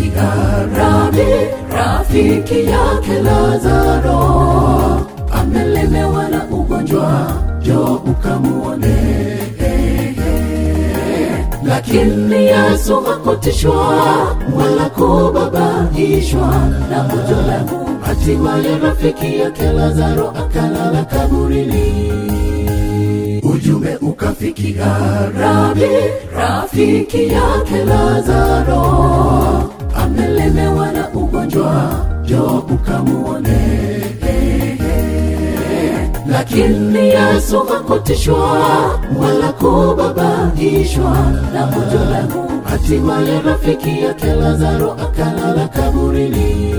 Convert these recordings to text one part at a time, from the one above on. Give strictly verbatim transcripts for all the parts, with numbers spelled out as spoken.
ukamfikia Rabi, rafiki yake Lazaro, amelemewa na ugonjwa, njoo ukamuone. Lakini Yesu hakutishwa wala kubabaishwa na gonjwa langu. Hatimaye rafiki yake Lazaro akalala kaburini. Ujumbe ukafikia Rabi, rafiki yake Lazaro, amelemewa na ugonjwa, njoo ukamuone. Lakini Yesu hakutishwa wala kubabaishwa na gonjwa langu. Hatimaye rafiki yake Lazaro akalala kaburini.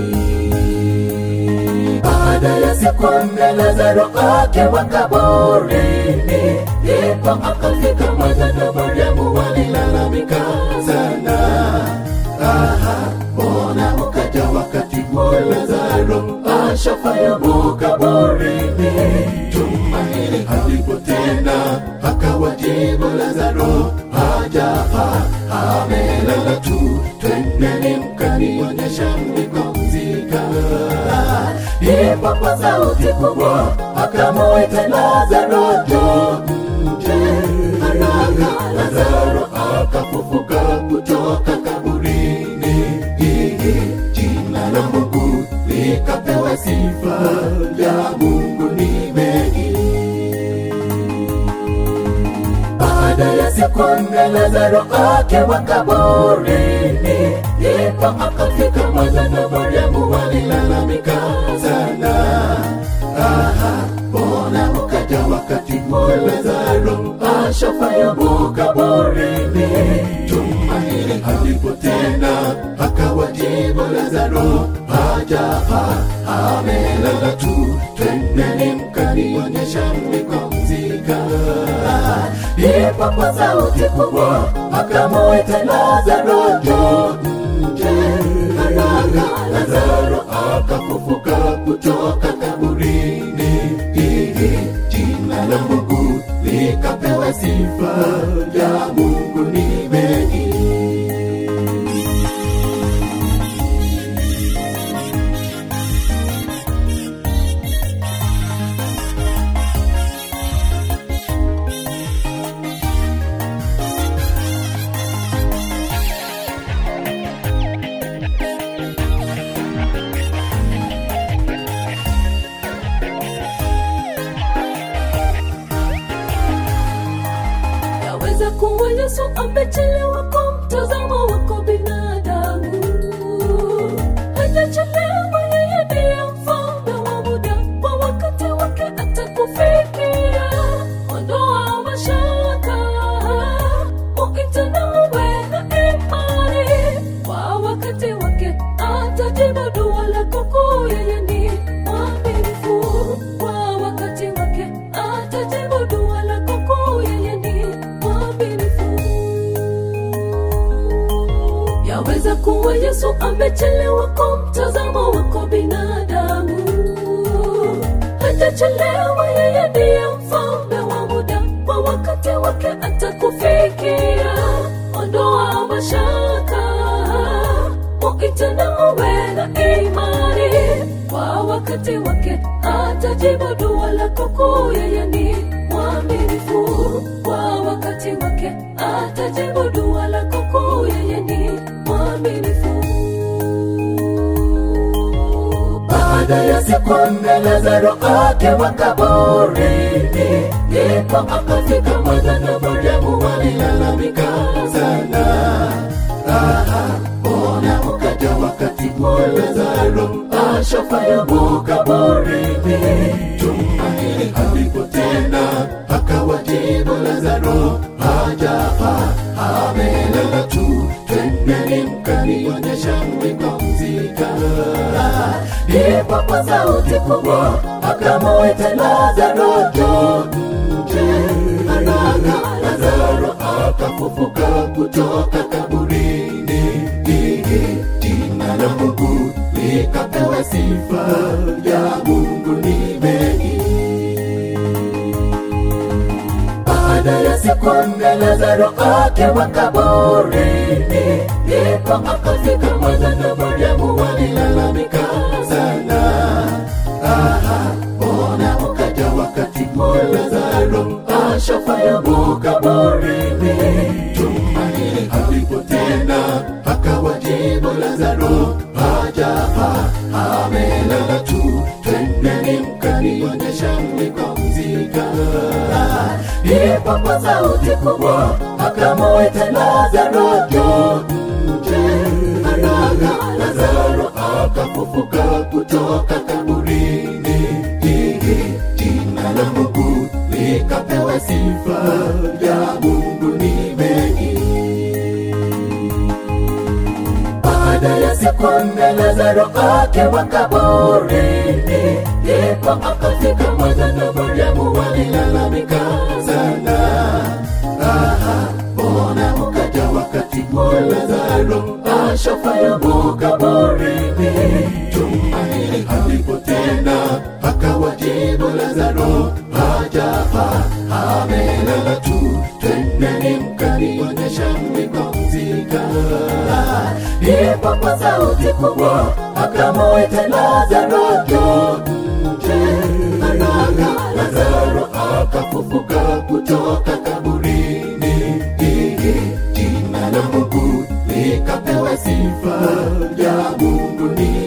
Baada ya siku nne Lazaro akiwa kaburini, ndipo akafika Martha na Mariamu walilalamika sana. Aha, mbona ukaja wakati huu Lazaro ashafa yumo kaburini? Tumaini halipo tena, akawajibu Lazaro hajafa, amelala tu, twendeni mkanionyeshe mlikomzika. Ndipo kwa sauti kubwa akamuita Lazaro, njoo nje haraka. Lazaro akafufuka kutoka kaburini. Jina la Mungu likapewa sifa, ya Mungu ni mengi. Baada ya siku nne Lazaro akiwa kaburini, ndipo akafika Martha na Mariamu walilalamika sana. Aha, mbona ukaja wakati huu Lazaro ashafa yumo kaburini? Tumaini halipo tena, akawajibu Lazaro hajafa, amelala tu, twendeni mkanionyeshe mlikomzika. Ndipo kwa sauti kubwa akamuita Lazaro, njoo nje haraka. Lazaro akafufuka kutoka kaburini. Jina la Mungu likapewa sifa, ya Mungu ni mengi. Kuwa Yesu amechelewa kwa mtazamo wako binadamu. Hajachelewa, yeye ndiye mfalme wa muda, kwa wakati wake atakufikia. Ondoa mashaka, muite na uwe na imani, kwa wakati wake atajibu dua lako kuu. Yeye ni mwaminifu, kwa wakati wake atajibu dua lako kuu. Yeye ni yaweza kuwa Yesu amechelewa kwa mtazamo wako binadamu. Hajachelewa, yeye ndiye mfalme wa muda, kwa wakati wake atakufikia. Ondoa mashaka, muite na uwe na imani, kwa wakati wake atajibu dua lako kuu. Yeye ni mwaminifu, kwa wakati wake atajibu dua lako kuu. Yeye ni mwaminifu. Baada ya siku nne Lazaro akiwa kaburini, ndipo akafika Martha na Mariamu walilalamika sana. Aha, mbona ukaja wakati huu Lazaro ashafa yumo kaburini? Tumaini halipo tena, akawajibu Lazaro hajafa, amelala tu, twendeni mkanionyeshe mlikomzika. Ndipo kwa sauti kubwa akamuita Lazaro, njoo nje haraka. Lazaro akafufuka kutoka kaburini. Jina la Mungu likapewa sifa, ya Mungu ni mengi. Baada ya siku nne Lazaro akiwa kaburini, ndipo akafika Martha na Mariamu walilalamika sana. Aha, mbona ukaja wakati huu Lazaro ashafayumu kaburini? Tumaini halipo tena, akawajibu Lazaro hajafa, amelala tu, twendeni mkanionyeshe mlikomzika. Ndipo kwa sauti kubwa akamuita Lazaro nje. Haraka Lazaro akafufuka kutoka kaburini. Jina la Mungu likapewa sifa, ya Mungu ni mengi. Baada ya siku nne Lazaro akiwa kaburini, ndipo akafika Martha na Mariamu walilalamika sana. Aha, mbona ukaja wakati huu Lazaro ashafayumu kaburini? Tumaini halipo tena, akawajibu Lazaro hajafa, amelala tu, twendeni mkanionyeshe mlikomzika. Ndipo kwa sauti kubwa akamuita Lazaro nje. Haraka Lazaro akafufuka kutoka kaburini. Jina la Mungu likapewa sifa, ya Mungu ni